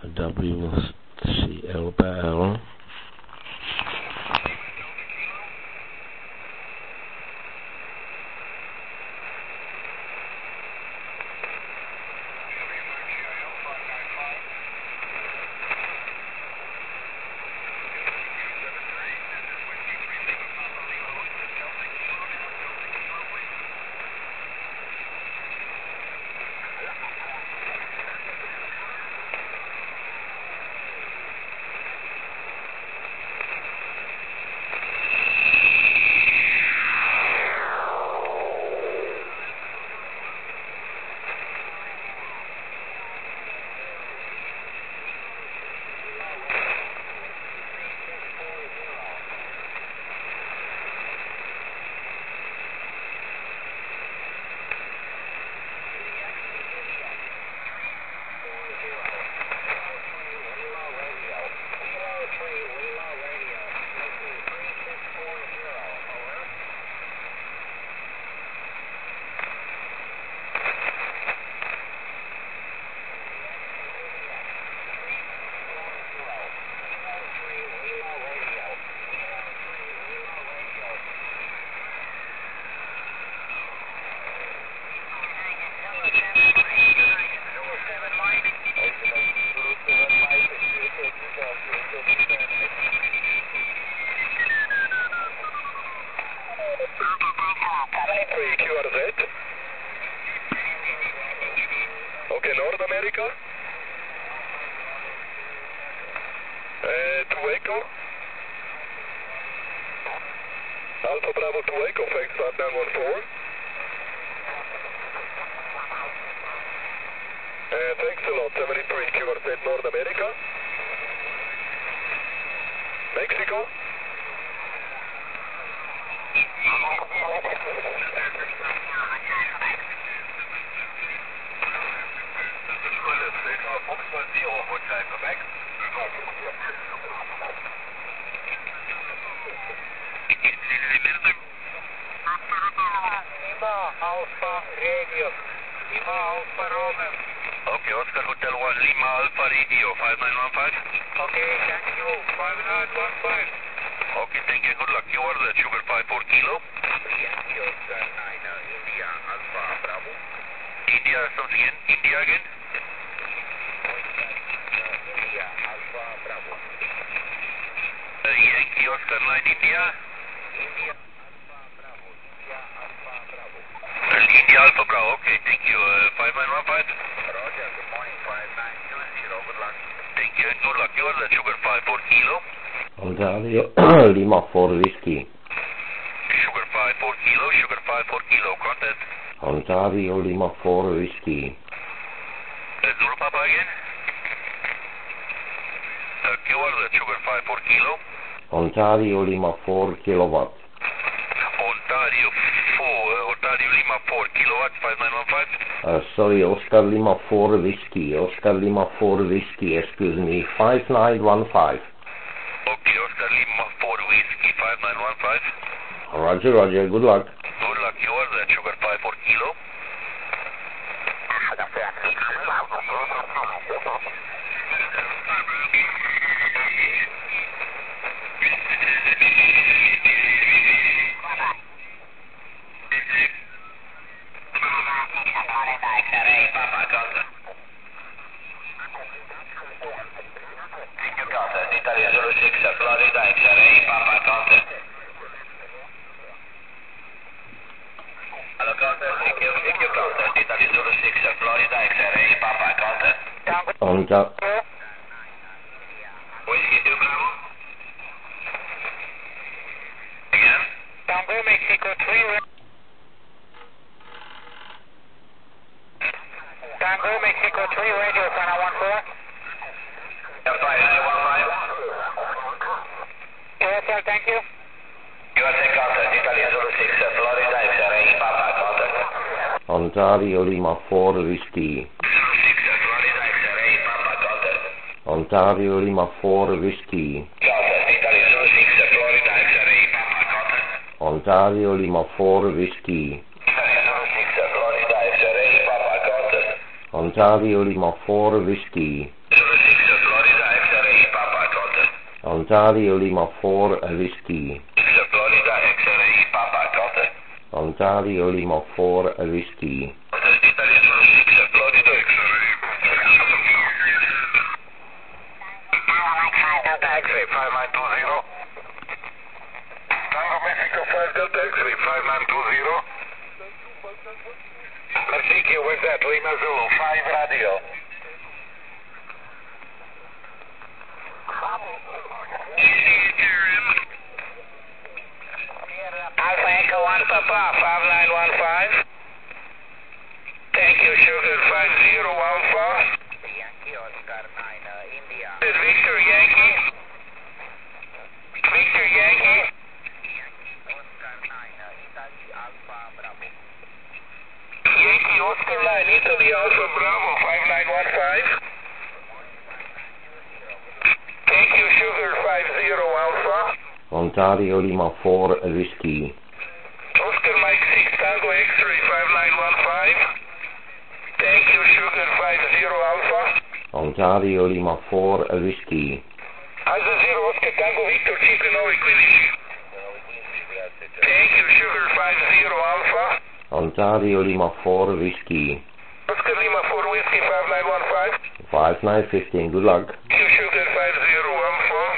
WCL. Okay, North America. To Waco. Alpha Bravo to Waco, thanks, 5914. Thanks a lot, 73 QRZ North America. Mexico. Alpha Radio. Lima Alpha Roman. Okay, Oscar Hotel 1, Lima Alpha Radio, 5915. Okay, thank you. 5915. Okay, thank you. Good luck. You are the Sugar 54 Kilo. Yankee Oscar 9, India Alpha Bravo. India, something in? India again? India Alpha Bravo. Yankee Oscar 9, India. India Alpha Bravo. India Alpha Bravo. India Alpha Bravo, okay, thank you. 5915. Roger, good morning. 5920. Good luck. Thank you and good luck. You are the Sugar 54 Kilo. Ontario Lima 4 Whiskey. Sugar 54 Kilo, Sugar 54 Kilo, contact. Ontario Lima 4 Whiskey. Zulu Papa again. You are the Sugar 54 Kilo. Ontario Lima 4 kilowatt. Ontario Lima 4 kilowatt, 5915. Sorry, Oscar Lima 4 Whiskey. Oscar Lima 4 Whiskey, excuse me, 5915. Okay, Oscar Lima 4 Whiskey, 5915. Roger, Roger, good luck. Good luck, you are the Sugar 54 Kilo. Italia 06, Florida, X-ray, Papa contact. Hello, contact, thank you contact. Italia 06, Florida, X-ray, Papa contact. Whiskey 2 Bravo. Again? Tango Mexico 3. Tango Mexico 3, radio 5914. USL, thank you. USA contact, Italia 06, Florida, X-ray, Papa contact. Ontario Lima 4 Whiskey. 06, Florida, X-ray, Papa contact. Ontario Lima 4 Whiskey. Contact, Italia 06, Florida, X-ray, Papa contact. Ontario Lima 4 Whiskey. Italia 06, Florida, X-ray, Papa contact. Ontario Lima 4 Whiskey. 06, Ontario Lima 4 Whiskey. Florida X-ray Papa, Delta. Ontario Lima 4 Whiskey. Italy Zulu 6, Florida X-ray. Delta X-ray 5920. Tango Mexico 5 Delta X-ray 5920. Mexico, where's that? Lima Zulu 5 radio. Alpha Echo 1 Papa 5915. Thank you, Sugar 50 Alpha. Yankee Oscar 9, India. This is Victor Yankee. Victor Yankee. Oscar 9, Italy Alpha Bravo. Yankee Oscar 9, Italy Alpha Bravo 5915. Thank you, Sugar 50 Alpha. Ontario Lima 4 Whiskey. Oscar Mike 6 Tango X-ray 5915. Thank you, Sugar 50 Alpha. Ontario Lima 4 Whiskey. Alpha 0 Oscar Tango Victor Chico no Equilibrium. Thank you, Sugar 50 Alpha. Ontario Lima 4 Whiskey. Oscar Lima 4 Whiskey 5915. 5915, good luck. Thank you, Sugar 50 Alpha.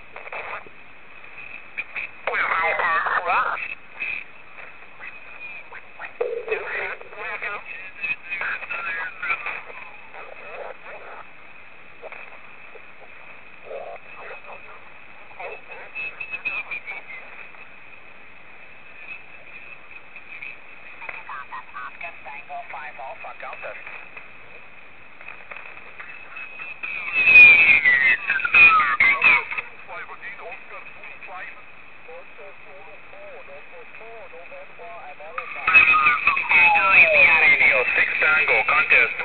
Tango 5 Alpha Delta. Radio 6 Tango contest.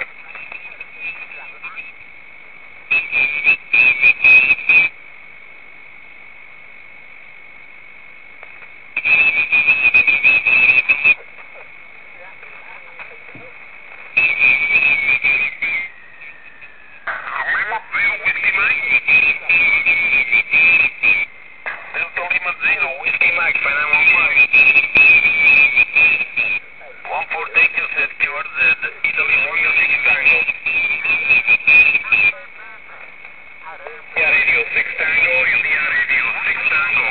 Delta Lima 0 Whiskey Mike 5915. 14, thank you, set Stewart Z. Italy Romeo 6 Tango. India Radio 6 Tango, India Radio 6 Tango,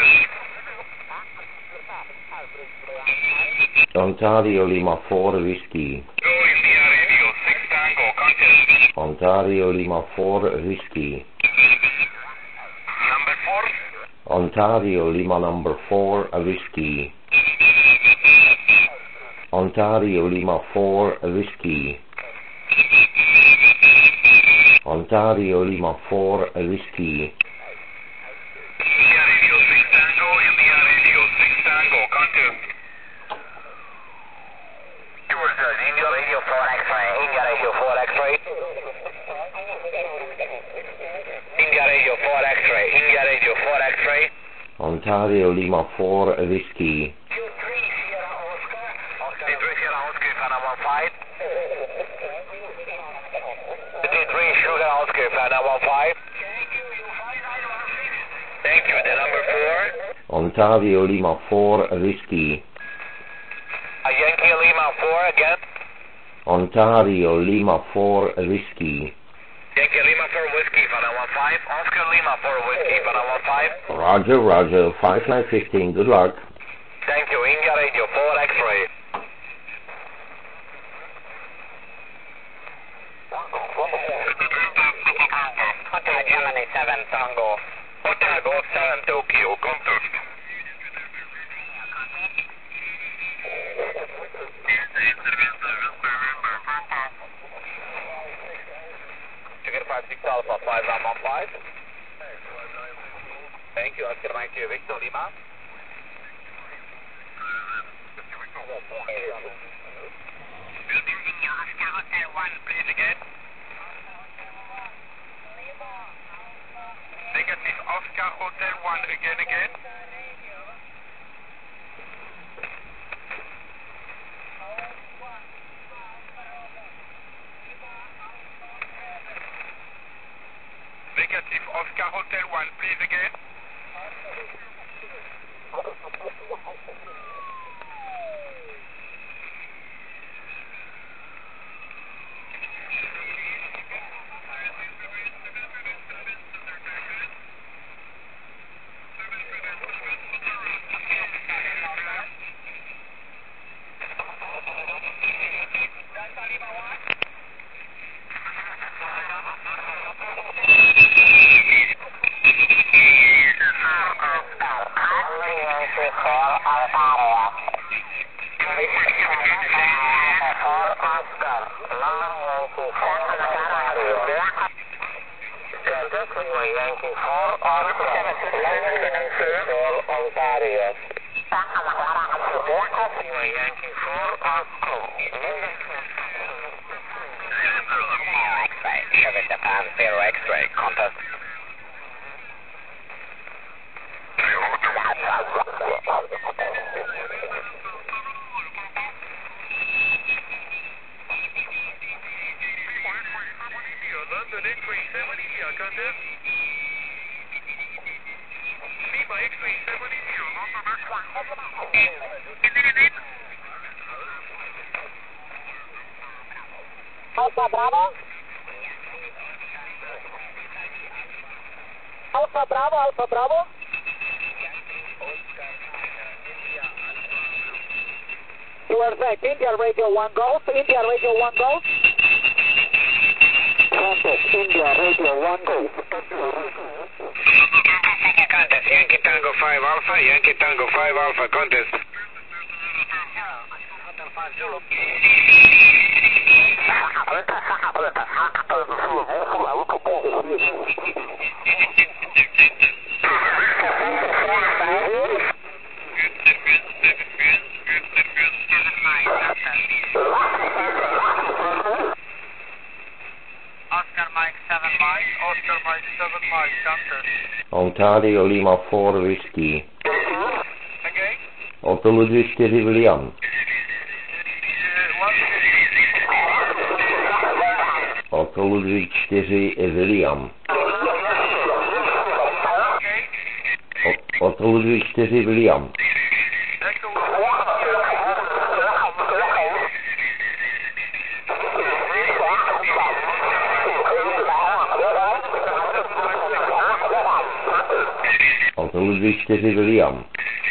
contest. Ontario Lima 4 Whiskey. Go India Radio 6 Tango, contest. Ontario Lima 4 Whiskey. Number 4. Ontario Lima number 4 Whiskey. Ontario Lima 4 Whiskey. Ontario Lima 4 Whiskey. India Radio 6 Tango, India Radio 6 Tango, contest. India Radio 4 X-ray, India Radio 4 X-ray. India Radio 4 X-ray, India Radio 4 X-ray. Ontario Lima 4 Whiskey. Thank you. The number 4. Ontario Lima 4 Whiskey. Yankee Lima 4 again. Ontario Lima 4 Whiskey. Yankee Lima 4 Whiskey 5915. Oscar Lima 4 Whiskey 5915. Roger, Roger, 5915, good luck. Thank you. India Radio 4 X-ray. Hotel Germany 7 Tango. Hotel Golf 7 Tokyo, contact. Sugar 56 Alpha 5115. Thank you. Oscar 90 Victor Lima. Oscar Hotel 1, please again. Negative Oscar Hotel 1 again. Negative. Oscar Hotel 1, please again. X-ray, contest. London X-ray 70, contest. Lima X-ray 70, London Alpha Bravo. Alpha Bravo, Alpha Bravo. Perfect. India Radio 1 Golf. India Radio 1 Golf. Contact India Radio 1 Golf. Contest Yankee Tango 5 Alpha, Yankee Tango 5 Alpha, contest. Oscar Mike 7 Mike, Oscar Mike 7 Mike, contest. Ontario Lima 4 Whiskey. Again? Otto Ludwig 4 William. Otto Ludwig 4 William. Otto Ludwig 4 William. Otto Ludwig 4 William.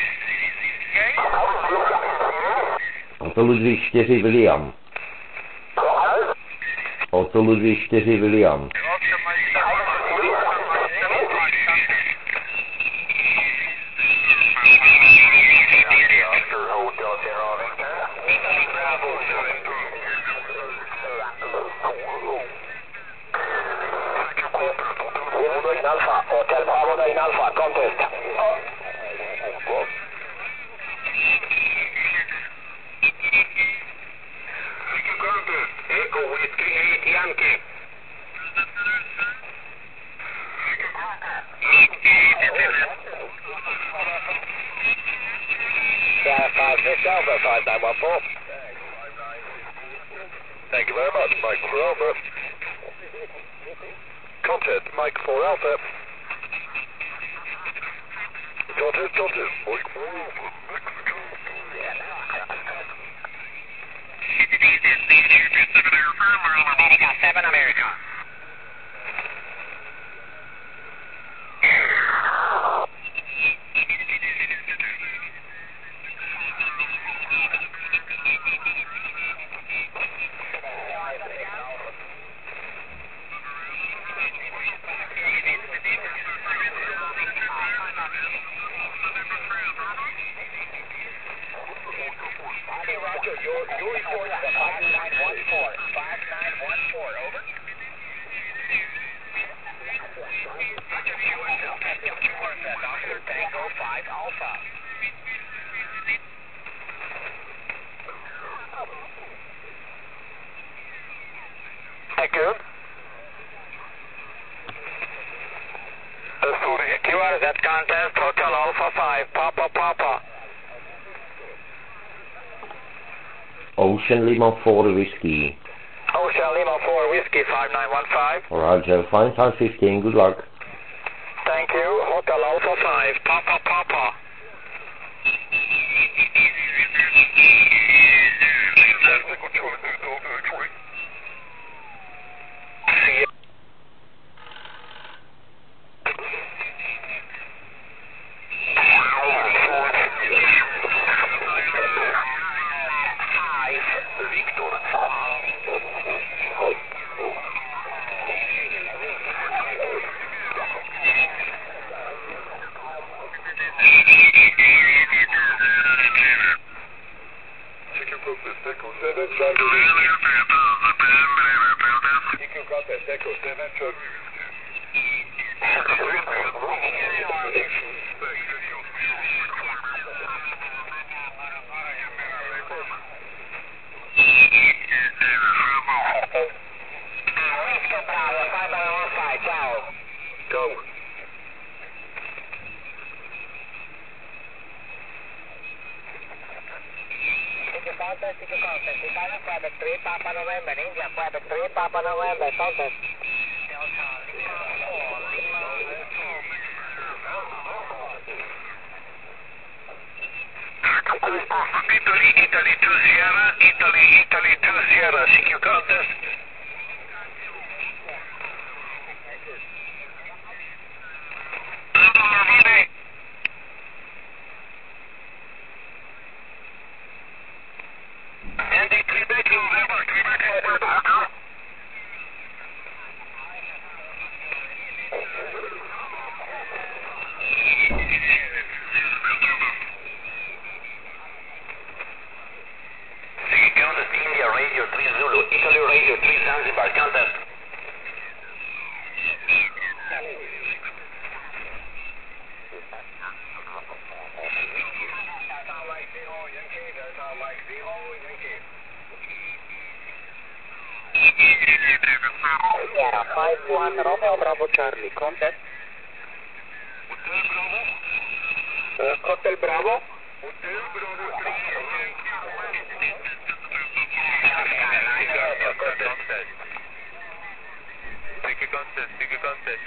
Otto Ludwig 4 William. Otto Ludwig 4 William. Alpha, Hotel Bravo 9 Alpha, contest. Echo Whiskey 8 Yankee. Sierra 56 Alpha 5914. Thank you very much, Mike 4 Alpha. Contact Mike 4 Alpha. Contact Mike 4 Alpha. America 7 America. Your report is 5914. 5914, over. Dr. Tango 5 Alpha. Thank you. QRZ contest, Hotel Alpha 5, Papa Papa. Ocean Lima 4 Whiskey. Ocean Lima 4 Whiskey 5915. Roger, fine time 15, good luck. Charlie 2 Delta X-ray. Quebec 3, Papa November, India, Quebec 3, Papa November, contact. Italy 2 Sierra, Italy 2 Sierra, CQ contest. Andy, Quebec November, Quebec November. Contest India Radio 3 Zulu, Italy Radio 3 Zanzibar, contest. Sierra 5-1 Romeo Bravo Charlie, contest. Hotel Bravo. Hotel Bravo 3. Take a contest.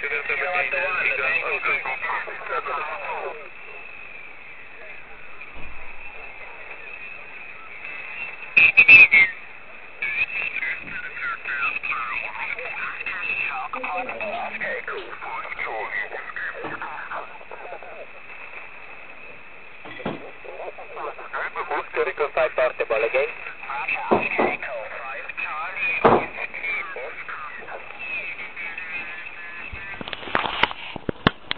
Oscar Echo 5 portable again.